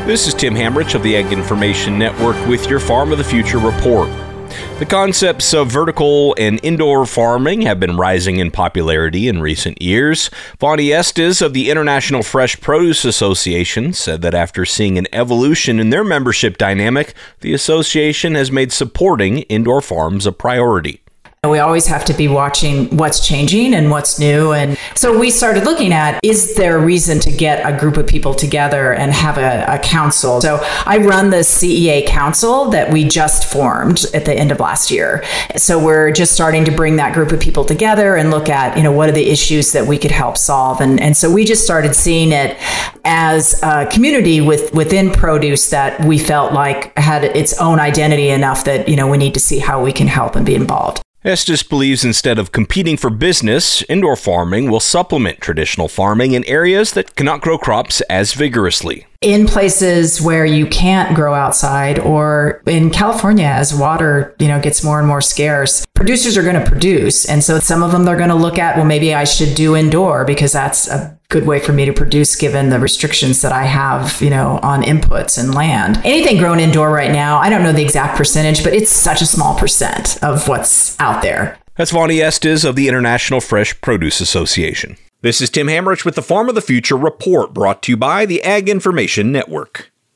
This is Tim Hamrich of the Ag Information Network with your Farm of the Future report. The concepts of vertical and indoor farming have been rising in popularity in recent years. Vonnie Estes of the International Fresh Produce Association said that after seeing an evolution in their membership dynamic, the association has made supporting indoor farms a priority. We always have to be watching what's changing and what's new. And so we started looking at, is there a reason to get a group of people together and have a council? So I run the CEA Council that we just formed at the end of last year. So we're just starting to bring that group of people together and look at, what are the issues that we could help solve. And so we just started seeing it as a community within produce that we felt like had its own identity enough that, we need to see how we can help and be involved. Estes believes instead of competing for business, indoor farming will supplement traditional farming in areas that cannot grow crops as vigorously. In places where you can't grow outside, or in California, as water, gets more and more scarce, producers are going to produce. And so some of them they're going to look at, well, maybe I should do indoor because that's a good way for me to produce given the restrictions that I have, on inputs and land. Anything grown indoor right now, I don't know the exact percentage, but it's such a small percent of what's out there. That's Vonnie Estes of the International Fresh Produce Association. This is Tim Hamrich with the Farm of the Future report, brought to you by the Ag Information Network.